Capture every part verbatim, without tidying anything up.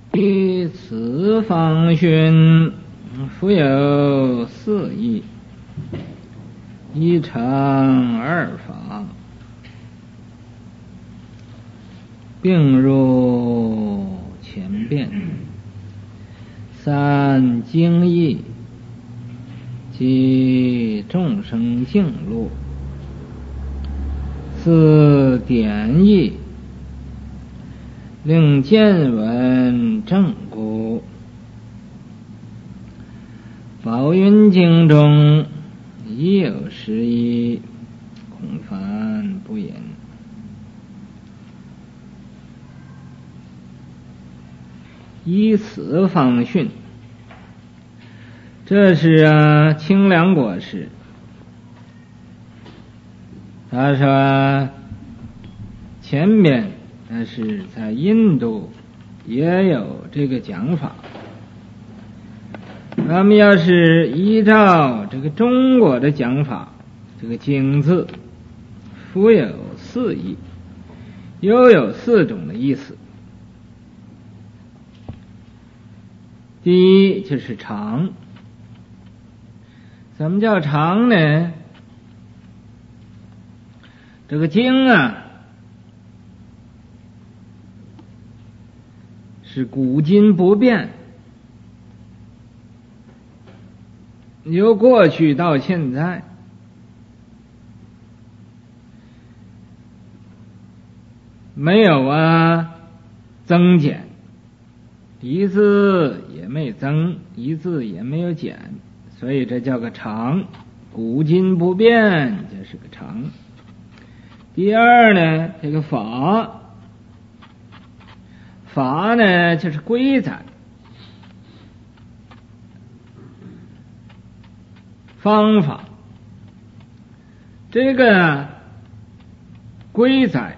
于此方训，复有四义，一常二法，并入前变。三经义，即众生净路。四典义，令见闻正故。宝云经中亦有十义，空梵不言。依此方训，这是啊清凉国师。他说前边那是在印度也有这个讲法，那么要是依照这个中国的讲法，这个经字复有四义，又有四种的意思。第一就是常。什么叫常呢？这个经啊是古今不变，由过去到现在，没有啊增减，一字也没增，一字也没有减，所以这叫个常，古今不变，这是个常。第二呢，这个法，法呢就是规载，方法。这个规载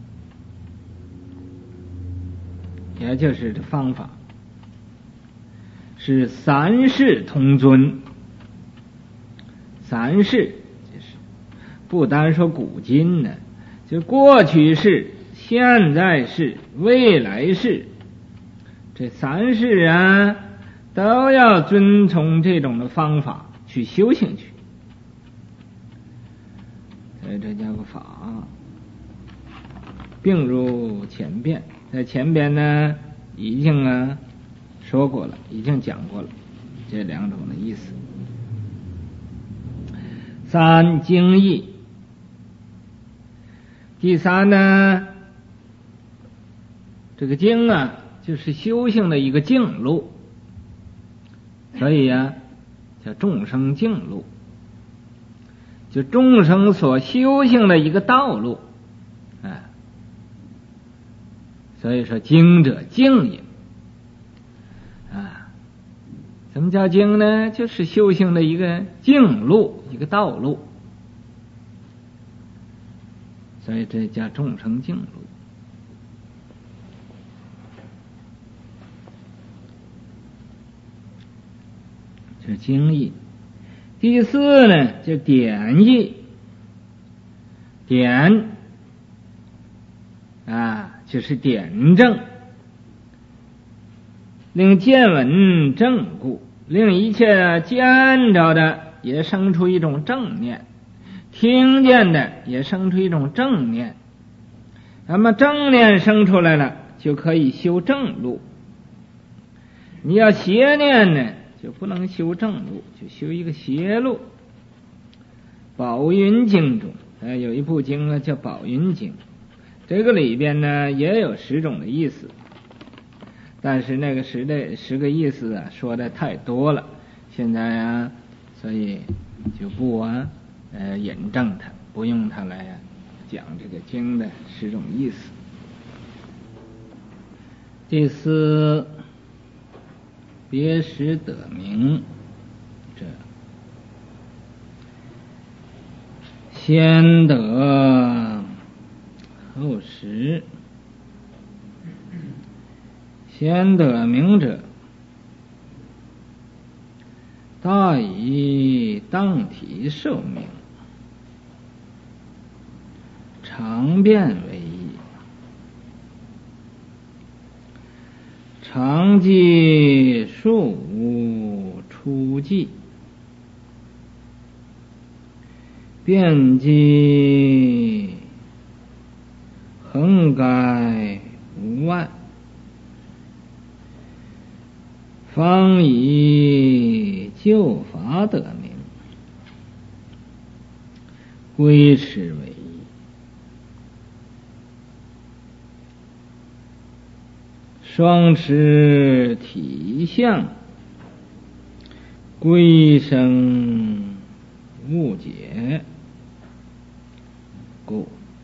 也就是这方法，是三世同尊。三世就是不单说古今呢，就过去世、现在世、未来世，这三世啊都要遵从这种的方法去修行去。所以这叫个法，并入前边。在前边呢已经啊说过了，已经讲过了这两种的意思。三经义，第三呢，这个经啊就是修行的一个径路，所以呀、啊、叫众生径路，就众生所修行的一个道路，哎，所以说经者径也啊。什么叫经呢？就是修行的一个径路，一个道路，所以这叫众生径路。这是经义。第四呢，就典义。典啊，就是典正，令见闻正故，令一切见着的也生出一种正念，听见的也生出一种正念。那么正念生出来了，就可以修正路。你要邪念呢，就不能修正路，就修一个邪路。宝云经中呃有一部经啊叫宝云经，这个里边呢也有十种的意思，但是那个十的十个意思啊说的太多了，现在啊所以就不啊呃引证它，不用它来、啊、讲这个经的十种意思。第四，别识得名者，先得后识。先得名者，大以当体受名，常变为义。 常记数无出记，遍记横改无碍，方以旧法得名，归持为义。双持体相，归生误解故。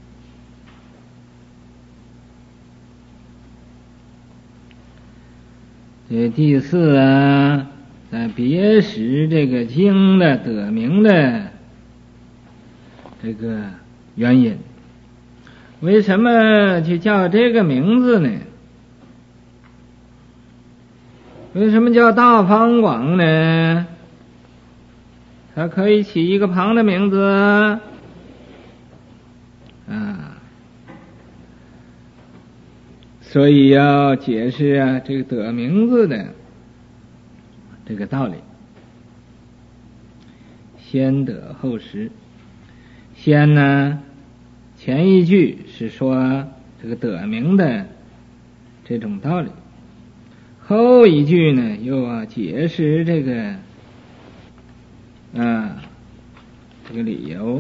这第四啊，在别识这个经的得名的这个原因，为什么就叫这个名字呢？为什么叫大方广呢？它可以起一个旁的名字啊，所以要解释啊这个得名字的这个道理。先得后识，先呢前一句是说这个得名的这种道理，后一句呢又要解释这个啊这个理由。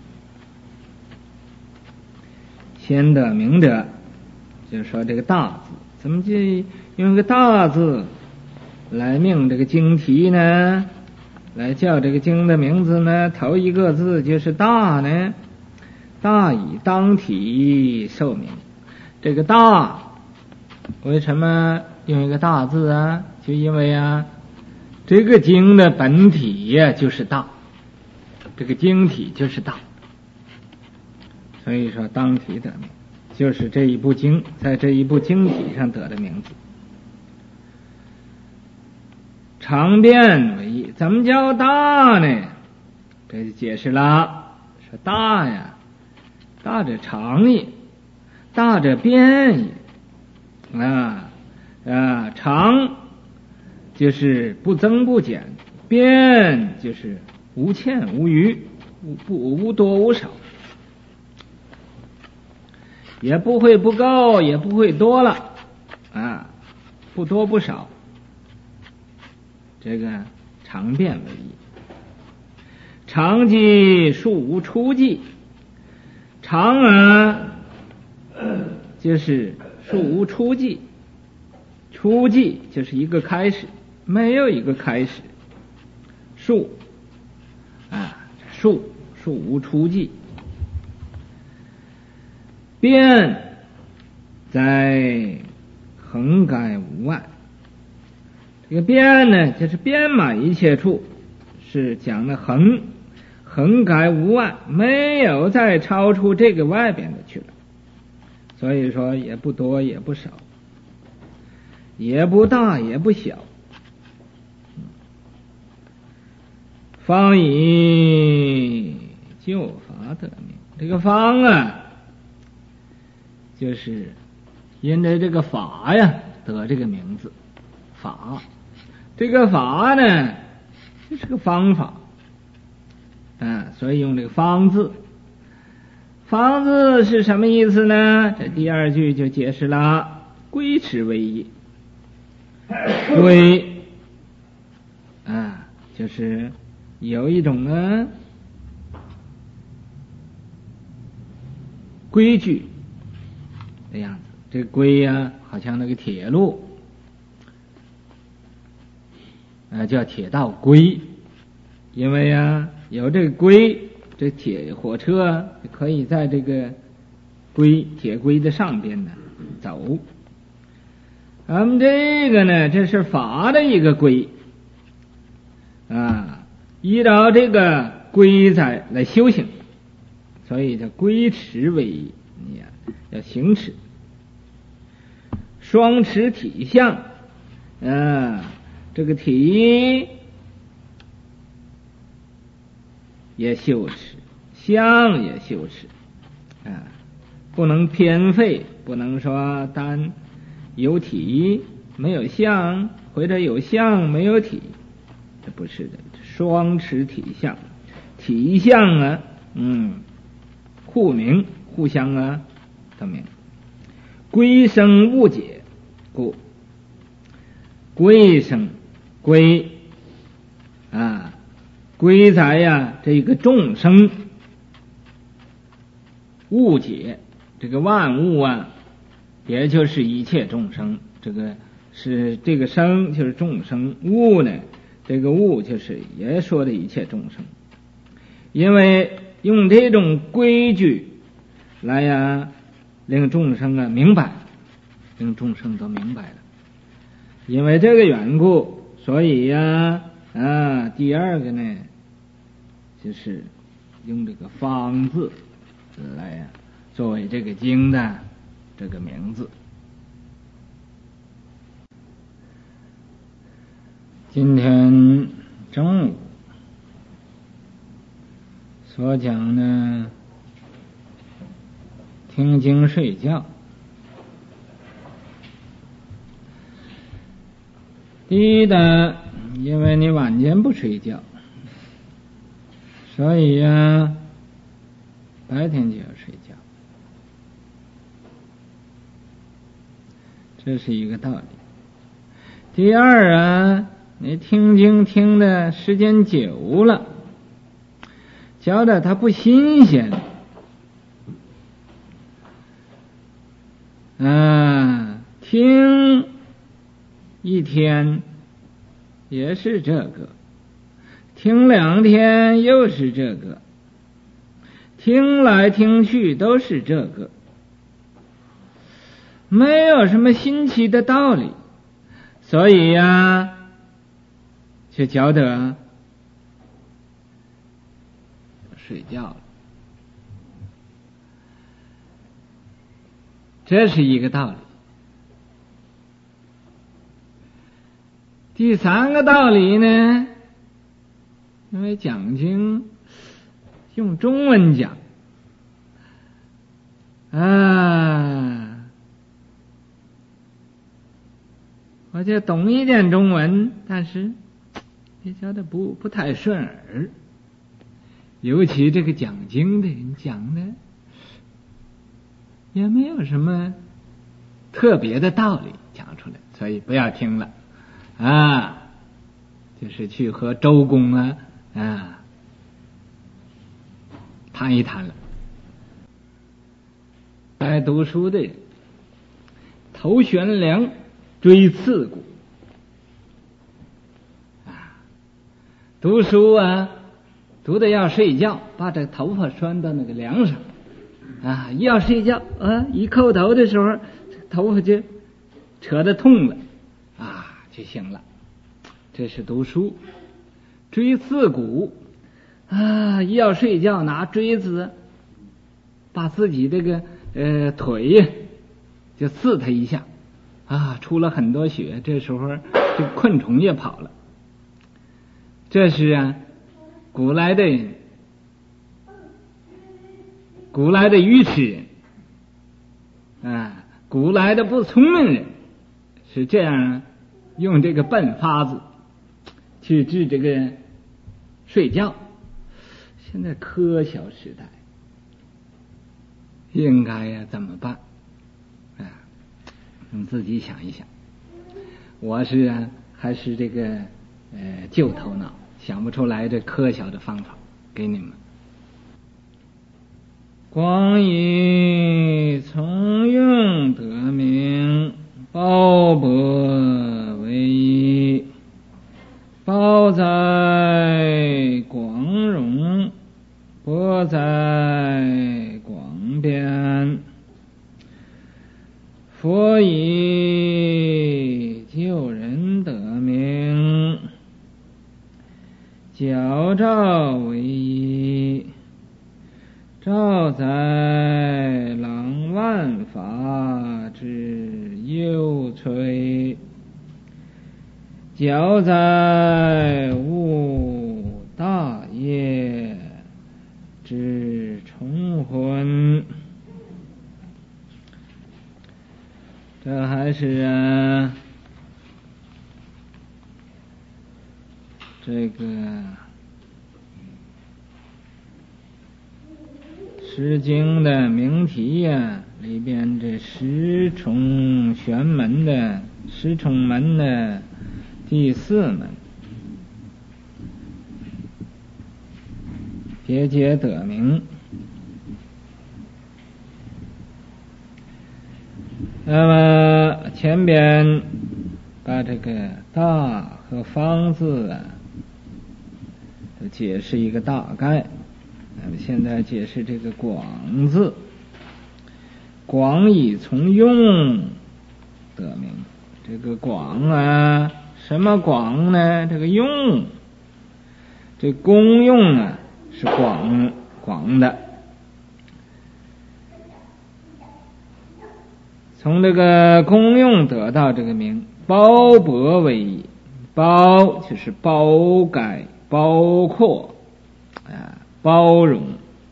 先得名者，就是说这个大字，怎么就用个大字来命这个经题呢？来叫这个经的名字呢？头一个字就是大呢，大以当体受名。这个大为什么用一个大字啊？就因为啊这个经的本体呀就是大，这个经体就是大，所以说当体得名，就是这一部经在这一部经体上得的名字。常变为义，怎么叫大呢？这就解释了，说大呀，大者常也，大者变也啊啊，常就是不增不减，变就是无欠无余，无不无多无少，也不会不够，也不会多了啊，不多不少，这个常变为义。常记数无出记，常啊就是数无出记，出记就是一个开始，没有一个开始。数啊数数无出记，变在横改无碍。这个变呢就是遍满一切处，是讲的横，横改无碍，没有再超出这个外边的去了，所以说也不多也不少，也不大也不小。方以旧法得名，这个方啊就是因着这个法呀得这个名字。法这个法呢就是个方法啊，所以用这个方字。方字是什么意思呢？这第二句就解释了，归持为义。归啊就是有一种呢规矩的样子，这个规呀好像那个铁路啊叫铁道规，因为呀有这个规，这铁火车可以在这个规铁规的上边呢走。咱们这个呢这是法的一个规啊，依照这个规则来修行，所以叫归持为义，你呀要行持。双持体相啊，这个体也修持，相也修持啊，不能偏废，不能说单有体没有相，或者有相没有体，这不是的，双持体相，体相啊，嗯，互明互相啊得明。归生误解，故归生归啊，归在呀这个众生误解，这个万物啊，也就是一切众生，这个是这个生就是众生，物呢，这个物就是也说的一切众生，因为用这种规矩来呀令众生啊明白，令众生都明白了。因为这个缘故，所以呀啊，第二个呢，就是用这个方字来呀作为这个经的这个名字。今天中午所讲呢，听经睡觉。第一的，因为你晚间不睡觉，所以呀，白天就要睡觉，这是一个道理。第二啊，你听经听的时间久了，觉得它不新鲜啊，听一天也是这个，听两天又是这个，听来听去都是这个，没有什么新奇的道理，所以呀，就觉得睡觉了，这是一个道理。第三个道理呢，因为讲经用中文讲啊，我就懂一点中文，但是也觉得不不太顺耳。尤其这个讲经的人讲的也没有什么特别的道理讲出来，所以不要听了啊，就是去和周公啊啊谈一谈了。爱读书的人头悬梁锥刺股啊，读书啊读的要睡觉，把这头发拴到那个梁上啊，一要睡觉啊，一叩头的时候头发就扯得痛了啊就行了，这是读书。锥刺股啊，一要睡觉拿锥子把自己这个呃腿呀就刺他一下啊，出了很多血，这时候这昆虫也跑了。这是啊古来的人，古来的愚痴人啊，古来的不聪明人是这样啊，用这个笨法子去治这个睡觉。现在科学时代应该呀怎么办啊？你自己想一想。我是啊还是这个呃旧头脑，想不出来这科学的方法给你们。光以从用得名，包博为一，包在广容，博在广边。佛以救人得名，矫照为一，照在朗万法之幽摧，矫在悟大业之重昏。这还是啊这个《诗经》的名题呀、啊，里边这十重玄门的十重门的第四门，节节得名。那么前边把这个大和方字啊都解释一个大概，那么现在解释这个广字，广以从用得名。这个广啊，什么广呢？这个用，这功用啊是广广的，从这个功用得到这个名。包博为义，包就是包盖、包括啊，包容。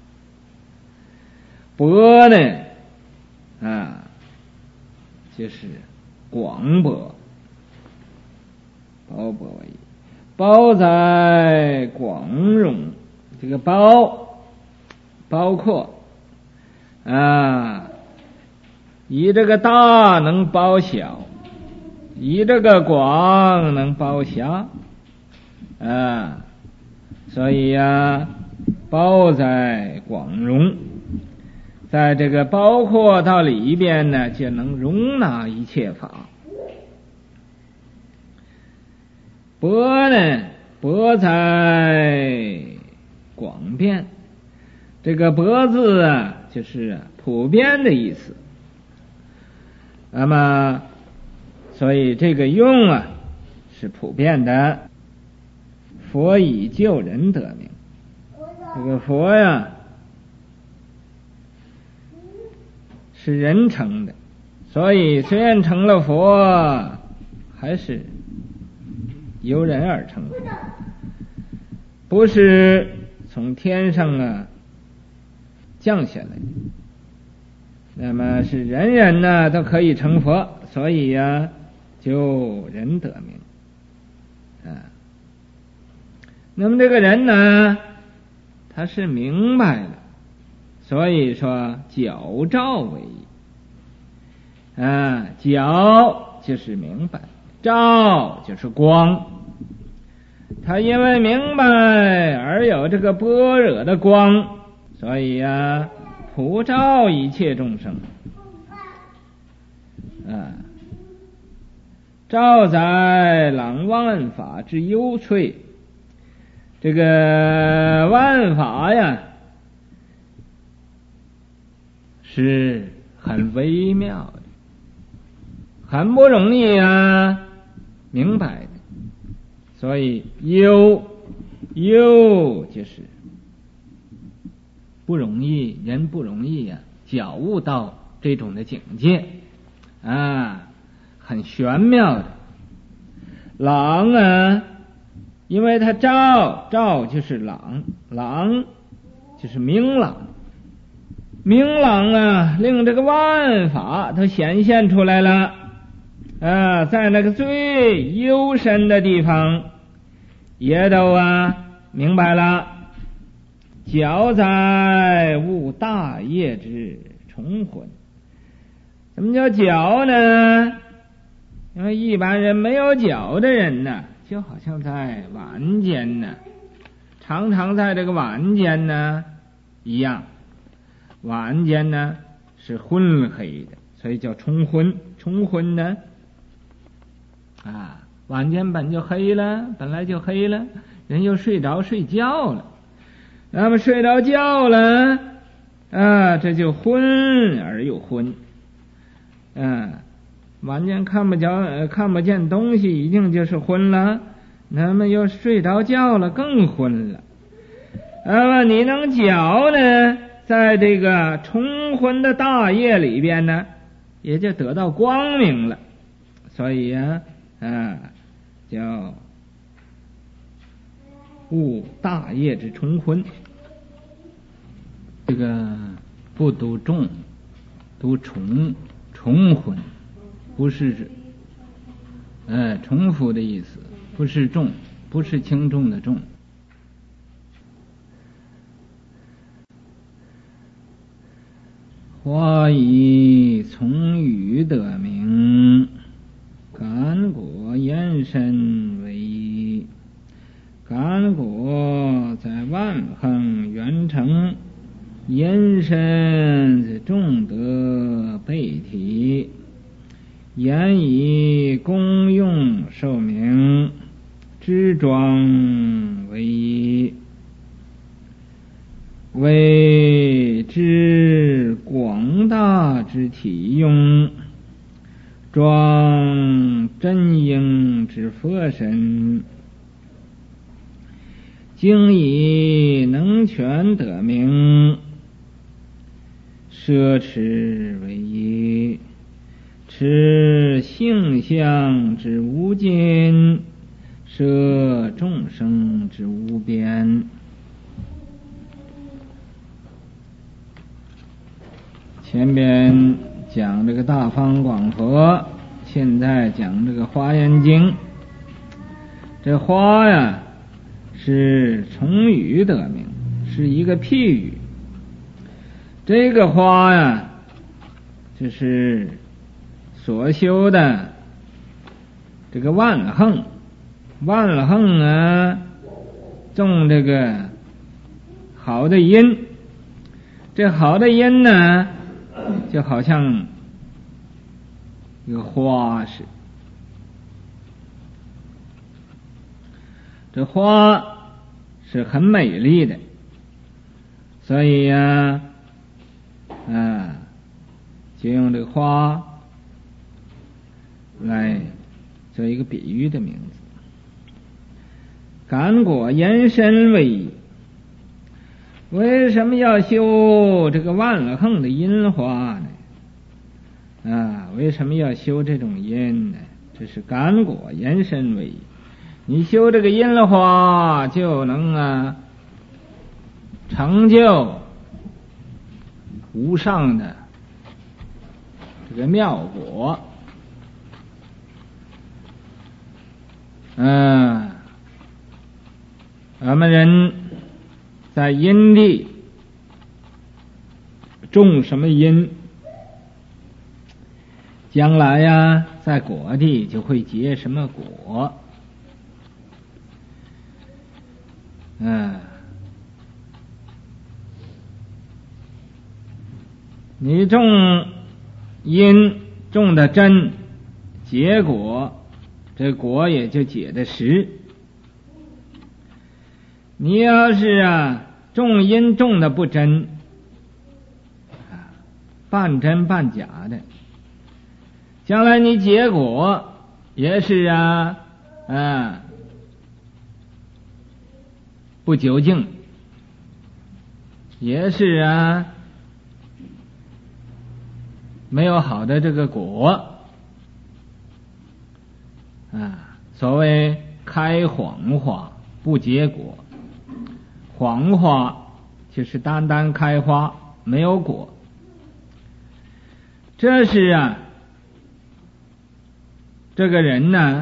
博呢啊，就是广博，包博为义。包在广容，这个包包括啊，以这个大能包小，以这个广能包狭啊，所以呀、啊，包在广容，在这个包括到里边呢，就能容纳一切法。博呢，博在广遍，这个博字啊，就是普遍的意思。那么所以这个用啊是普遍的。佛以救人得名，这个佛呀是人成的，所以虽然成了佛，还是由人而成佛，不是从天上啊降下来。那么是人人呢都可以成佛，所以呀、啊、就人得名啊。那么这个人呢，他是明白的，所以说皎照为义啊，皎就是明白，照就是光。他因为明白而有这个般若的光，所以呀、啊，普照一切众生啊，照在朗万法之幽阙。这个万法呀是很微妙的，很不容易啊明白的，所以幽幽就是不容易，人不容易呀、啊、觉悟到这种的境界啊，很玄妙的。朗啊，因为它照照就是朗，朗就是明朗，明朗啊，令这个万法都显现出来了啊，在那个最幽深的地方也都啊明白了。皎在悟大业之重魂，什么叫皎呢？因为一般人没有皎的人呢，就好像在晚间呢，常常在这个晚间呢一样。晚间呢是昏黑的，所以叫冲昏。冲昏呢啊，晚间本就黑了，本来就黑了，人又睡着睡觉了，那么睡着觉了啊，这就昏而又昏啊。晚间看不着、呃、看不见东西，一定就是昏了，那么又睡着觉了，更昏了。那么你能觉呢，在这个冲昏的大业里边呢，也就得到光明了。所以呀、啊，啊，叫悟大业之冲昏。这个不读重，读重重昏。不是呃重复的意思，不是重， 不是轻重的重。花以从语得名，干果延伸为一。干果在万恒圆成，延伸在众德备体，言以功用寿命，支庄为一。为之广大之体用，庄真应之佛身，经以能全得名，摄持为一。持性相之无尽，摄众生之无边。前边讲这个大方广佛，现在讲这个华严经。这花呀是从语得名，是一个譬喻。这个花呀就是所修的这个万恒。万恒啊种这个好的因，这好的因呢就好像一个花似的。这花是很美丽的，所以呀、啊，啊，就用这个花来做一个比喻的名字。干果延伸为一。为什么要修这个万恒的因花呢？啊，为什么要修这种因呢？这是干果延伸为一。你修这个因花，就能啊成就无上的这个妙果。嗯，我们人在因地种什么因，将来呀在果地就会结什么果。嗯，你种因种的真，结果这果也就结的实。你要是啊种因种的不真，啊半真半假的，将来你结果也是啊啊不究竟，也是啊没有好的这个果啊。所谓开谎花不结果，谎花就是单单开花没有果。这是啊这个人呢，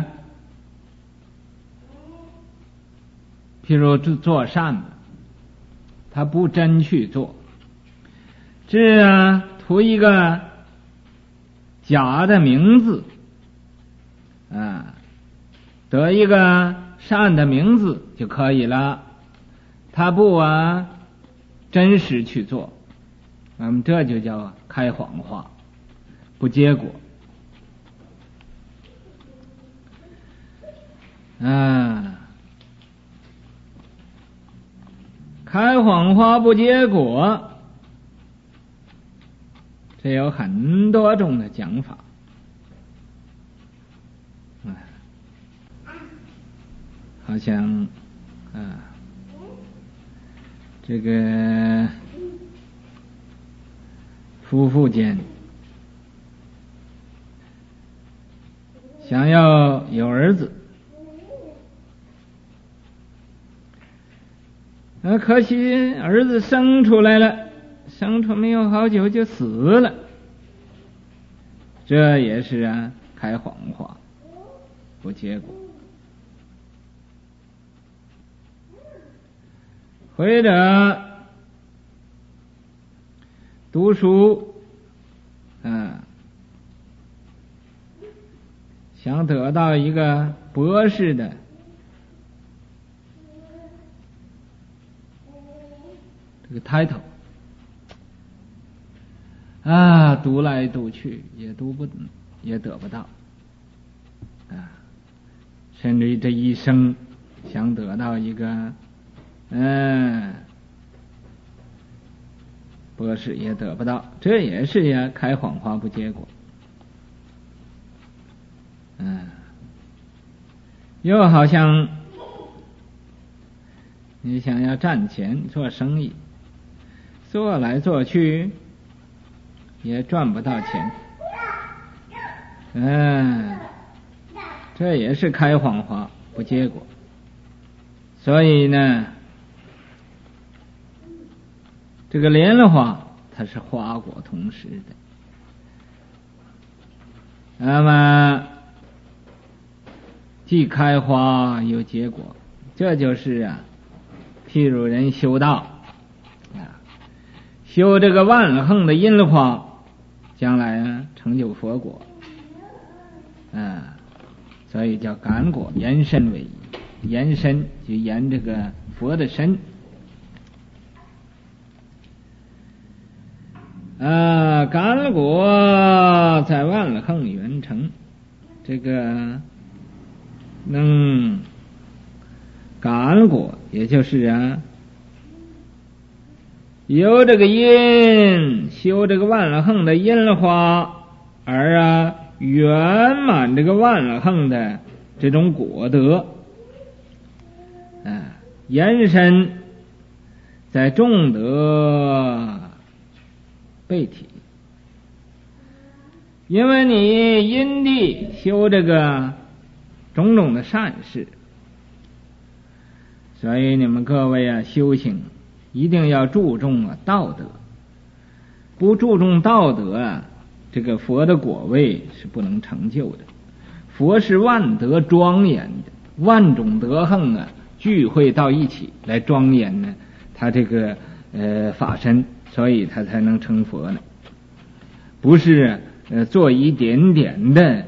譬如做善的，他不真去做，这啊图一个假的名字啊，得一个善的名字就可以了，他不啊真实去做，那么这就叫开谎话，不结果。啊，开谎花不结果，这有很多种的讲法。好像啊，这个夫妇间想要有儿子，啊，可惜儿子生出来了，生出没有好久就死了，这也是啊开谎话，不结果。 或者读书，啊，想得到一个博士的这个 title， 啊，读来读去也读不也得不到，啊，甚至于这一生想得到一个嗯博士也得不到，这也是呀开谎话不结果。嗯，又好像你想要赚钱做生意，做来做去也赚不到钱，嗯，这也是开谎话不结果。所以呢，这个莲花它是花果同时的。那么既开花又结果，这就是啊，譬如人修道啊，修这个万横的阴花，将来啊成就佛果啊，所以叫感果延伸为宜，延伸就延这个佛的身啊，感果在万横圆成，这个能感果，也就是啊，由这个因修这个万横的因花，而啊圆满这个万横的这种果德，啊，延伸在众德备体。因为你因地修这个种种的善事，所以你们各位啊，修行一定要注重啊道德，不注重道德啊，这个佛的果位是不能成就的。佛是万德庄严的，万种德行啊聚会到一起来庄严呢，他这个呃法身，所以他才能成佛呢，不是呃做一点点的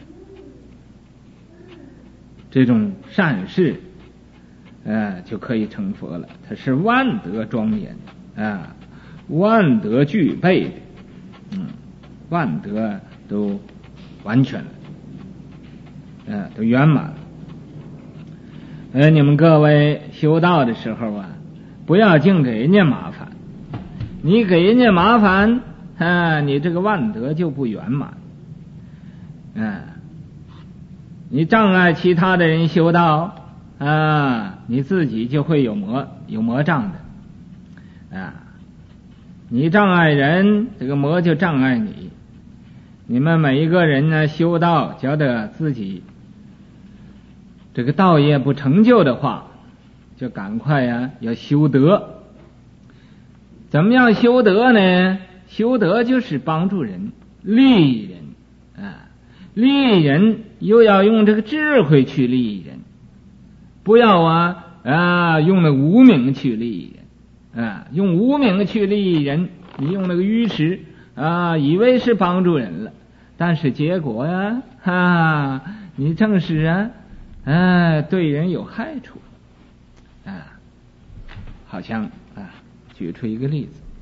这种善事呃就可以成佛了。它是万德庄严啊，万德具备的，嗯，万德都完全了，呃都圆满了。呃你们各位修道的时候啊，不要净给人家麻烦，你给人家麻烦啊，你这个万德就不圆满。啊，你障碍其他的人修道啊，你自己就会有魔有魔障的啊。你障碍人，这个魔就障碍你。你们每一个人呢，修道觉得自己这个道业不成就的话，就赶快呀要修德。怎么样修德呢？修德就是帮助人、利益人啊，利益人又要用这个智慧去利益人，不要啊啊用那无名去利益人啊，用无名去利益人，你用那个愚痴啊，以为是帮助人了，但是结果呀，哈、啊，你正是啊，啊对人有害处啊。好像啊，举出一个例子。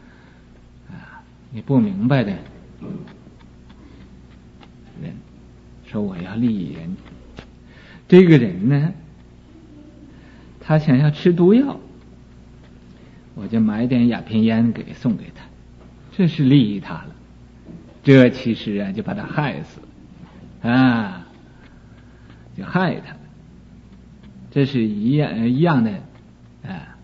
你不明白的人说我要利益人，这个人呢，他想要吃毒药，我就买点鸦片烟给送给他，这是利益他了。这其实啊，就把他害死了啊，就害他了。这是一样一样的啊，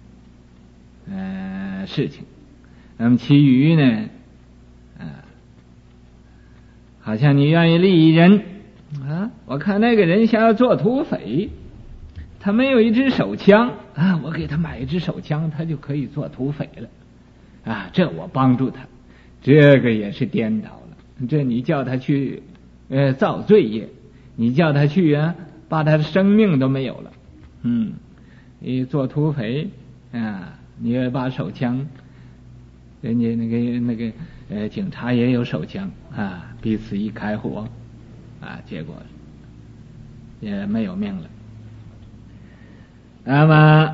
呃事情。那么其余呢，啊，好像你愿意利益人啊，我看那个人想要做土匪，他没有一支手枪啊，我给他买一支手枪，他就可以做土匪了啊，这我帮助他，这个也是颠倒了。这你叫他去呃造罪业，你叫他去啊，把他的生命都没有了。嗯，你做土匪啊，你有一把手枪，人家那个那个呃警察也有手枪啊，彼此一开火啊，结果也没有命了。那么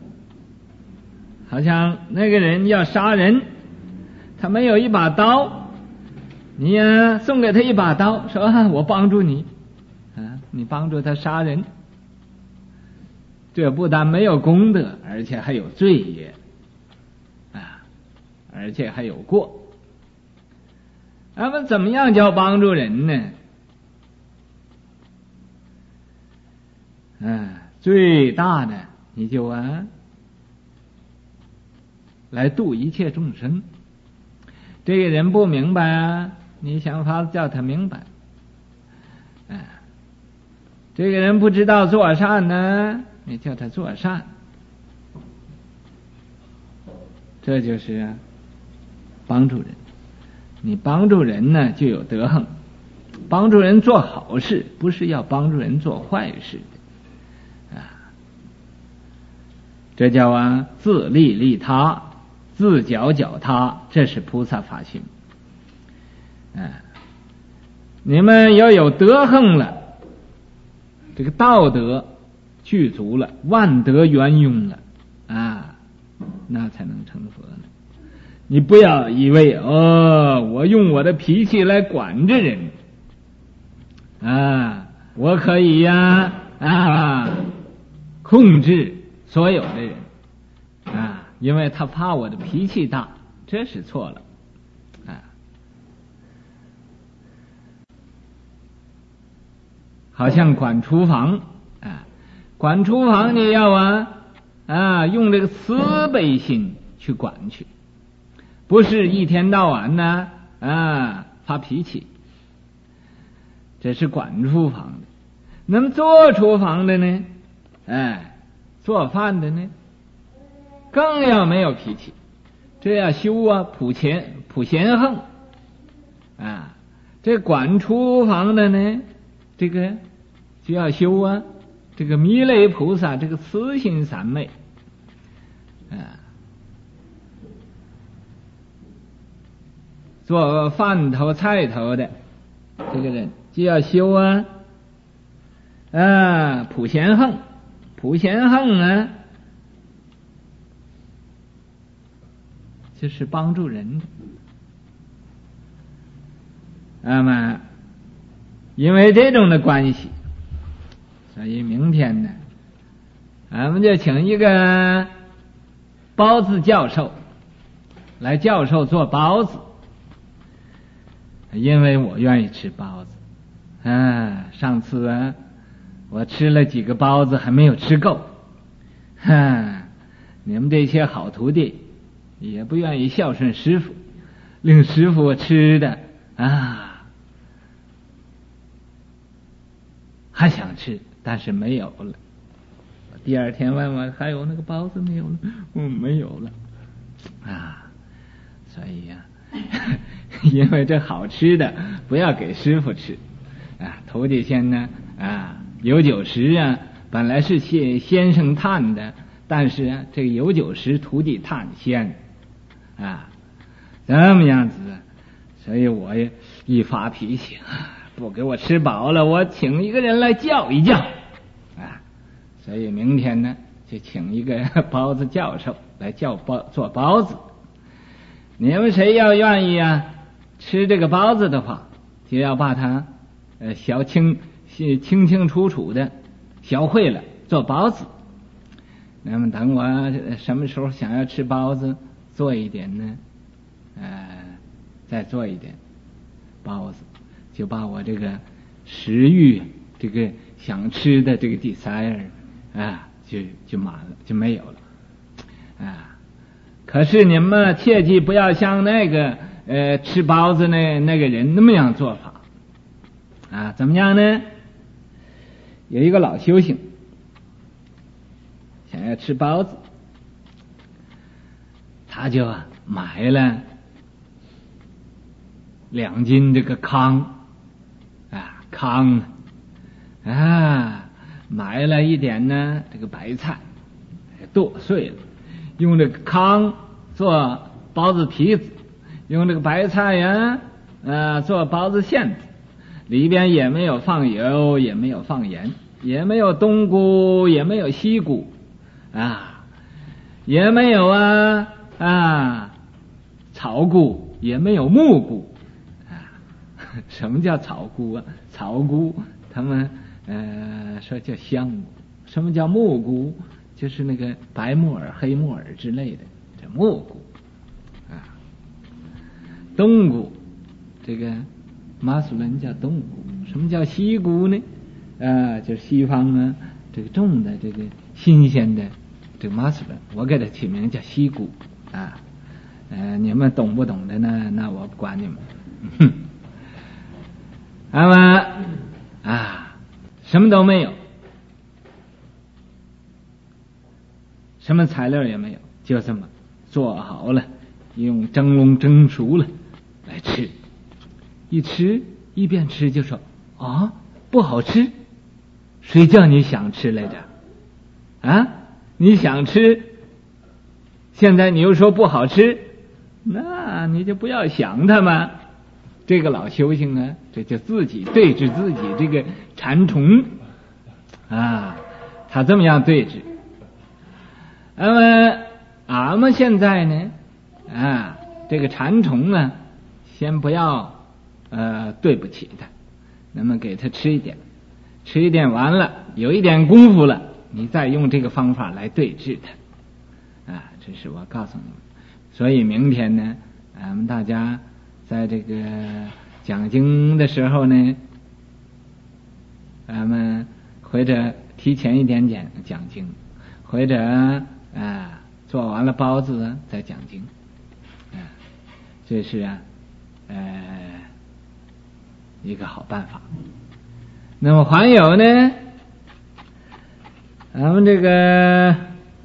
好像那个人要杀人，他没有一把刀，你呀送给他一把刀，说、啊、我帮助你啊，你帮助他杀人，这不但没有功德，而且还有罪业啊，而且还有过。那么怎么样叫帮助人呢？啊，最大的你就啊来度一切众生。这个人不明白啊，你想法子叫他明白。啊，这个人不知道做善呢，你叫他做善。这就是啊帮助人。你帮助人呢就有德行，帮助人做好事，不是要帮助人做坏事的啊。这叫啊自利利他，自脚脚他，这是菩萨法性。啊，你们要有德行了，这个道德具足了，万德圆融了啊，那才能成佛呢。你不要以为哦，我用我的脾气来管着人啊，我可以呀 啊, 啊控制所有的人啊，因为他怕我的脾气大，这是错了啊。好像管厨房啊，管厨房你要啊啊用这个慈悲心去管去。不是一天到晚呢啊发脾气，这是管厨房的。那么做厨房的呢，哎，做饭的呢，更要没有脾气，这要修啊普贤普贤行啊。这管厨房的呢，这个就要修啊这个弥勒菩萨这个慈心三昧啊。做饭头菜头的这个人就要修啊啊普贤行，普贤行啊就是帮助人的。那么因为这种的关系，所以明天呢俺们就请一个包子教授来教授做包子，因为我愿意吃包子啊。上次啊我吃了几个包子还没有吃够，哈，你们这些好徒弟也不愿意孝顺师傅，令师傅吃的啊还想吃，但是没有了。第二天问我还有那个包子没有了，嗯，没有了啊。所以呀、啊因为这好吃的不要给师傅吃啊。徒弟先呢啊有酒食啊本来是先先生探的，但是啊这个有酒食徒弟探先啊，这么样子，所以我也一发脾气，不给我吃饱了，我请一个人来叫一叫啊。所以明天呢就请一个包子教授来教包做包子。你们谁要愿意啊吃这个包子的话，就要把它呃小清清清楚楚的学会了做包子。那么等我什么时候想要吃包子做一点呢，呃再做一点包子，就把我这个食欲这个想吃的这个 desire 啊就就满了，就没有了啊。可是你们切记不要像那个呃吃包子那那个人那么样做法啊。怎么样呢？有一个老修行想要吃包子，他就啊买了两斤这个糠啊糠啊，买了一点呢这个白菜剁碎了， 用这个糠做包子皮子，用这个白菜呀呃做包子馅子，里边也没有放油，也没有放盐，也没有冬菇，也没有西菇啊，也没有啊啊草菇，也没有木菇啊。什么叫草菇啊？草菇他们呃说叫香菇。什么叫木菇？就是那个白木耳、黑木耳之类的，这木菇啊。冬菇，这个马苏伦叫冬菇。什么叫西菇呢？啊，就是西方呢这个种的这个新鲜的这个马苏伦，我给它起名叫西菇啊。呃，你们懂不懂的呢？那我不管你们。哼，那么啊，什么都没有。什么材料也没有，就这么做好了，用蒸笼蒸熟了来吃。一吃一边吃就说啊，不好吃。谁叫你想吃来着？啊，你想吃，现在你又说不好吃，那你就不要想它嘛。这个老修行啊，这就自己对治自己这个馋虫啊，他这么样对治。那么俺们现在呢啊，这个馋虫呢先不要呃对不起它，那么给它吃一点，吃一点完了有一点功夫了，你再用这个方法来对治它啊，这是我告诉你们。所以明天呢俺们大家在这个讲经的时候呢，俺们或者提前一点点讲经，或者啊，做完了包子再讲经，啊，这是啊，呃，一个好办法。那么还有呢，咱们这个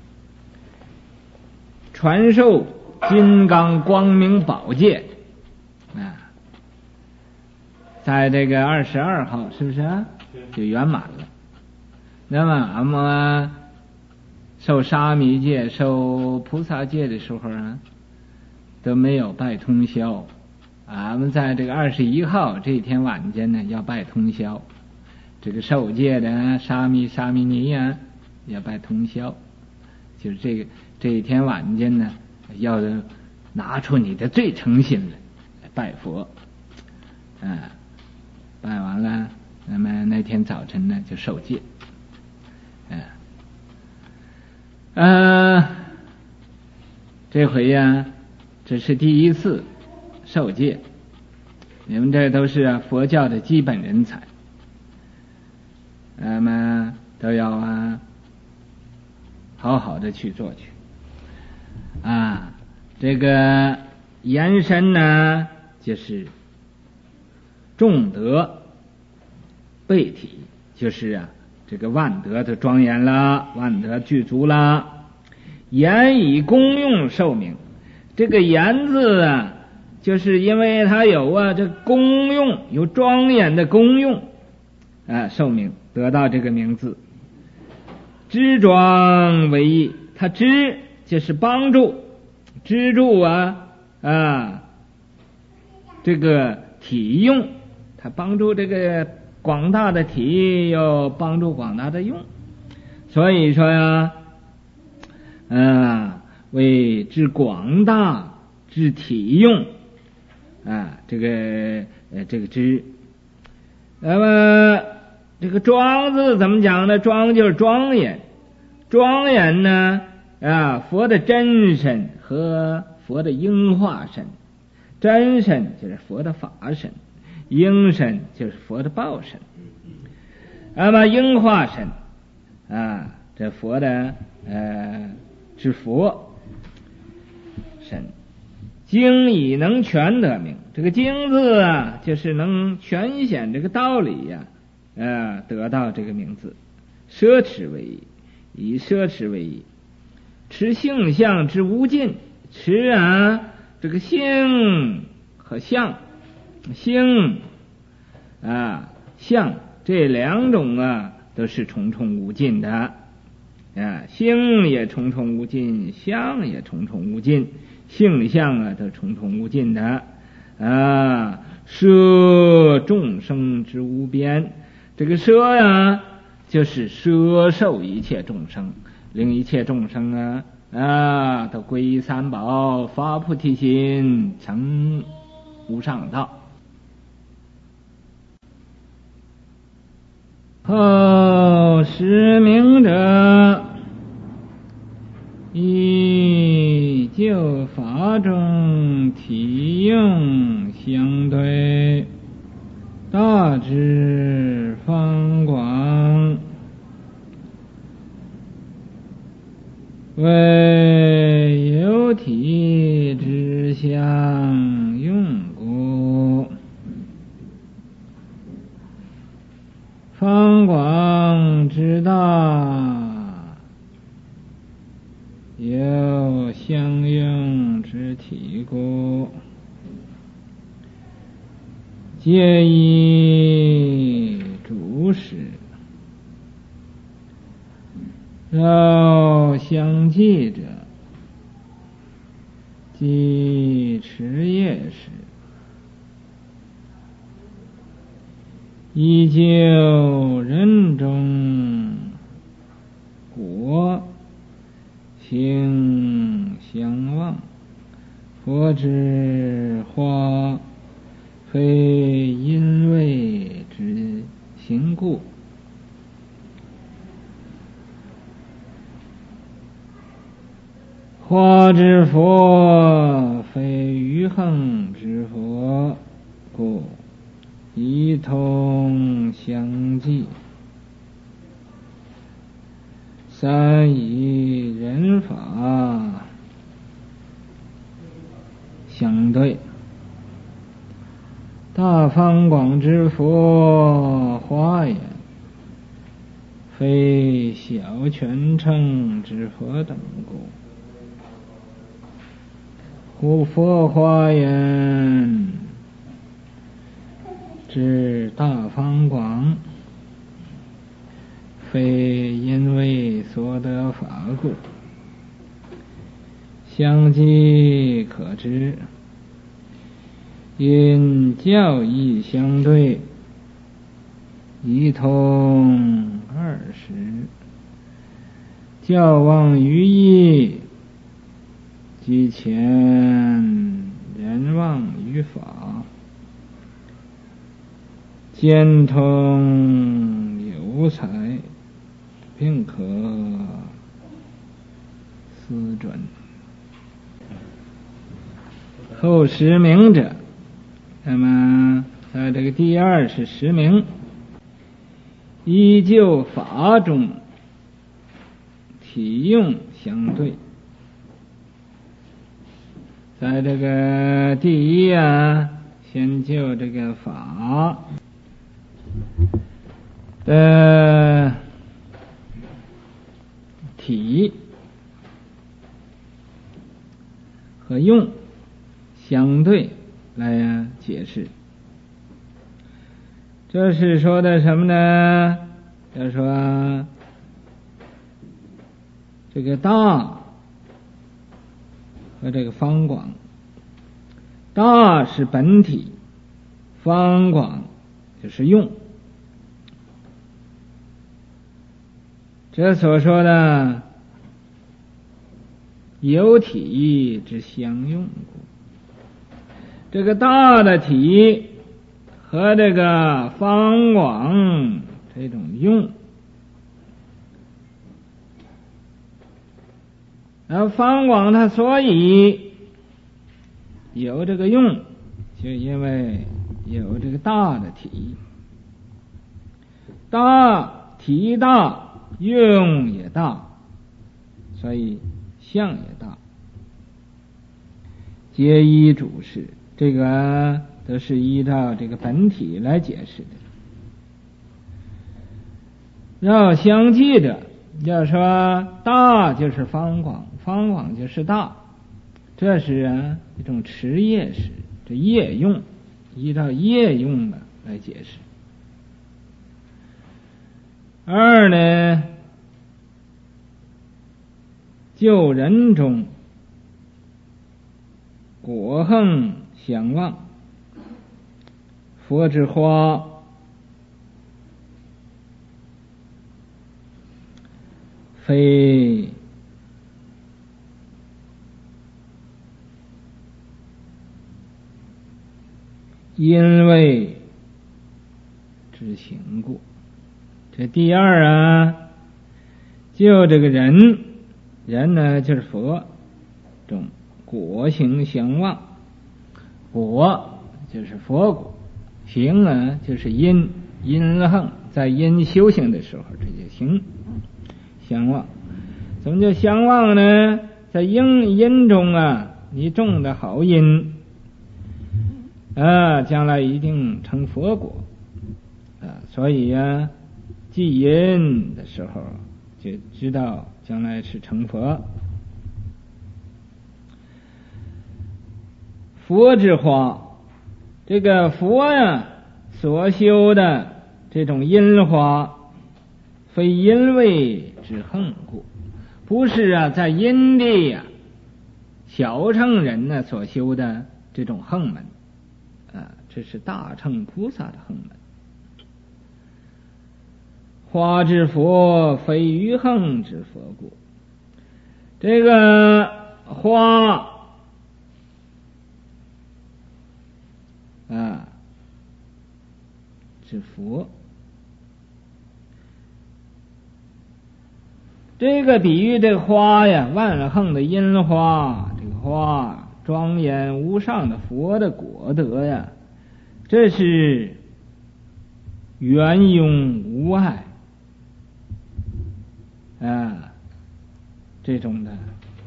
传授金刚光明宝戒啊，在这个二十二号是不是啊？就圆满了。那么俺们受沙弥戒、受菩萨戒的时候啊，都没有拜通宵。俺们在这个二十一号这天晚间呢，要拜通宵。这个受戒的沙弥、沙弥尼呀，要拜通宵。就是这个这一天晚间呢，要拿出你的最诚心来来拜佛，啊，拜完了，那么那天早晨呢就受戒，啊。呃，这回呀，这是第一次受戒，你们这都是啊佛教的基本人才，那么都要啊好好的去做去啊。这个延伸呢，就是重德备体，就是啊这个万德的庄严了，万德具足了。言以功用受名，这个言字啊，就是因为它有啊这功用，有庄严的功用啊，受名得到这个名字。支庄为义，它支就是帮助，支柱啊啊这个体用，它帮助这个广大的体，又帮助广大的用。所以说呀，啊，为之广大之体用啊，这个呃这个之，那么这个庄字怎么讲呢？庄就是庄严，庄严呢啊，佛的真身和佛的应化身，真身就是佛的法身，应身就是佛的报身。那么应化身啊，这佛的呃之佛身，经以能全得名。这个经字啊，就是能全显这个道理呀、啊，呃，得到这个名字。奢侈为义，以奢侈为义，持性相之无尽。持啊，这个性和相，性啊相这两种啊，都是重重无尽的。 啊，性也重重无尽，相也重重无尽，性相啊都重重无尽的啊，摄众生之无边，这个摄呀就是摄受一切众生，令一切众生啊啊都皈依三宝，发菩提心，成无上道。后实名者，依旧法中体用相对，大致方广，为有体之相用故。方广之大，有相应之体故，皆以主使，绕相继者，即持业时，依旧人中果性相望，佛之花非因为之行故，花之佛非余恒之佛故，一同相继，三以人法相对。大方广之佛华严，非小权称之佛等故，故佛华严之大方广，非因为所得法故，相继可知。因教义相对，一通二时，教望于义，即前人望于法，兼通有才，并可思准。后实名者，那么在这个第二是实名，依旧法中体用相对。在这个第一啊，先就这个法的体和用相对来啊解释。这是说的什么呢？就是说这个大和这个方广，大是本体，方广就是用。这所说的有体之相用故，这个大的体和这个方广这种用，而方广它所以有这个用，就因为有这个大的体，大体大，用也大，所以相也大，皆依主事，这个都是依照这个本体来解释的。绕相继者，要说大就是方广，方广就是大，这是啊一种持业时，这业用依照业用的来解释。二呢， 就人中果横相望，佛之花非因为之行故。这第二啊，就这个人，人呢就是佛中果行相望，果就是佛果，行啊就是因，因横在因修行的时候，这就行相望。怎么叫相望呢？在因因中啊，你种的好因啊，将来一定成佛果啊。所以呀，记因的时候就知道将来是成佛。佛之花，这个佛呀所修的这种因花，非因为之横故，不是啊在因地呀、啊、小乘人呢所修的这种横门啊，这是大乘菩萨的横门。花之佛，非于横之佛故。这个花啊，之佛，这个比喻这花呀，万横的阴花，这个花庄严无上的佛的果德呀，这是圆庸无碍啊，这种的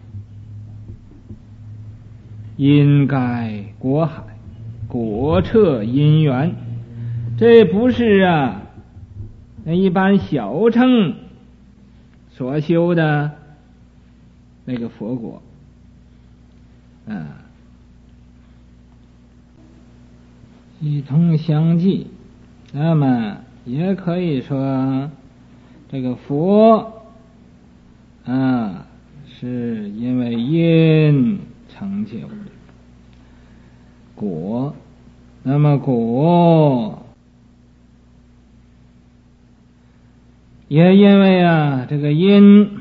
因该果海，果彻因缘，这不是啊那一般小乘所修的那个佛果啊。一同相继，那么也可以说这个佛啊是因为因成就的果，那么果也因为啊这个因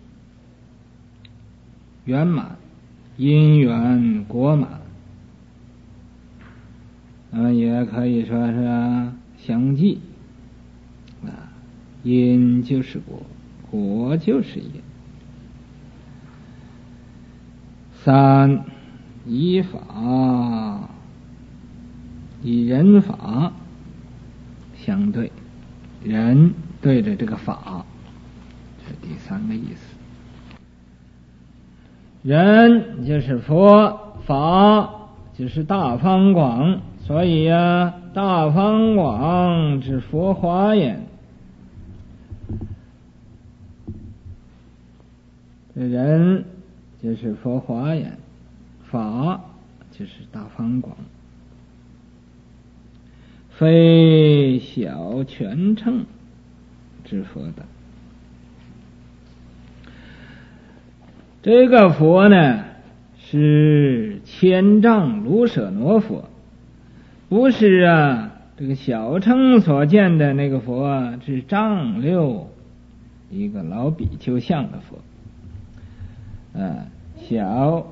圆满，因缘果满，那么也可以说是、啊、相继啊，因就是果，果就是因。三，以法以人法相对，人对着这个法，这是第三个意思。人就是佛，法就是大方广，所以呀、啊，大方广之佛华严。这人就是佛华严，法就是大方广，非小权乘之佛的。这个佛呢是千丈卢舍那佛，不是啊这个小乘所见的那个佛啊，是丈六一个老比丘像的佛啊，小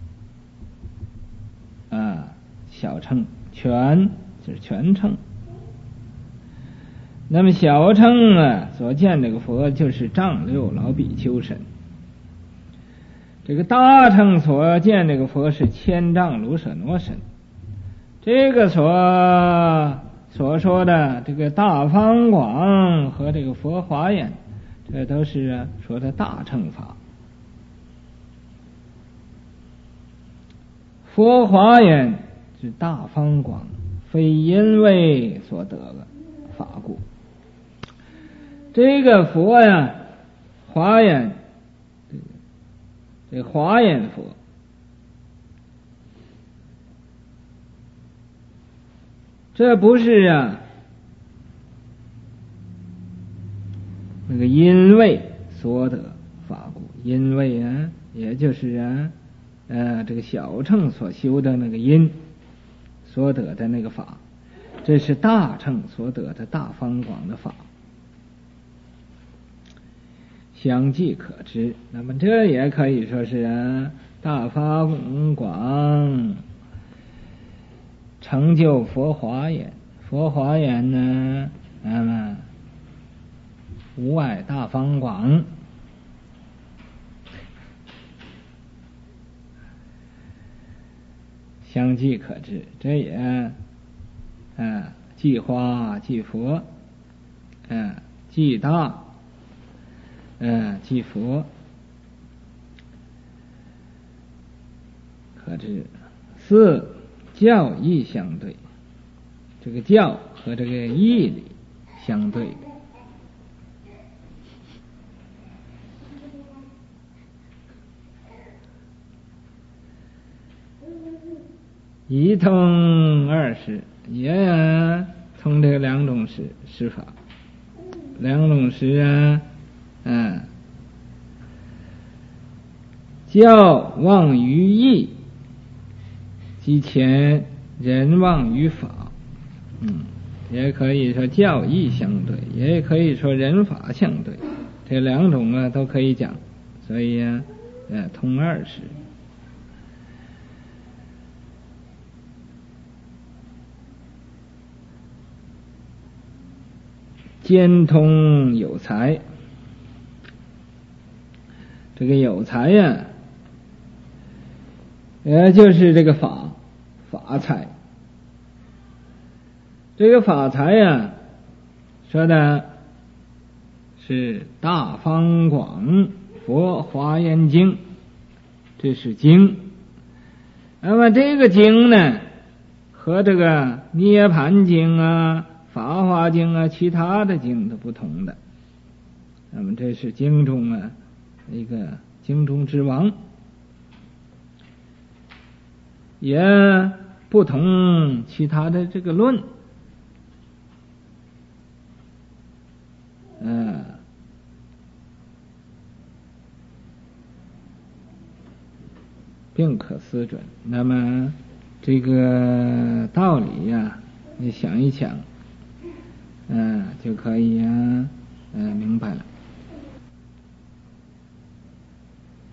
啊小乘，全就是全乘。那么小乘啊所见这个佛就是丈六老比丘身，这个大乘所见这个佛是千丈卢舍那身。这个所所说的这个大方广和这个佛华严，这都是、啊、说的大乘法。佛华严是大方广，非因为所得的法故。这个佛呀，华严，这个华严佛，这不是啊那个因为所得法故， 因为啊，也就是啊，呃，这个小乘所修的那个因所得的那个法，这是大乘所得的大方广的法，相继可知。那么这也可以说是啊，大方广成就佛华严。佛华严呢，那么无碍大方广，相继可知。这也啊，即花即佛，啊，即大，啊，即佛，可知。四教义相对，这个教和这个义理相对，一通二识，也通这两种识识法，两种识啊，嗯，教忘于义，即前人忘于法，嗯，也可以说教义相对，也可以说人法相对，这两种啊都可以讲，所以啊，呃，通二识。兼通有才，这个有才呀，也就是这个法法才。这个法才呀，说的是大方广佛华严经，这是经。那么这个经呢，和这个涅盘经啊、法华经啊、其他的经都不同的。那么这是经中啊一个经中之王，也不同其他的这个论，嗯、呃，并可思准。那么这个道理呀、啊，你想一想，嗯、呃，就可以呀、啊，嗯、呃，明白了。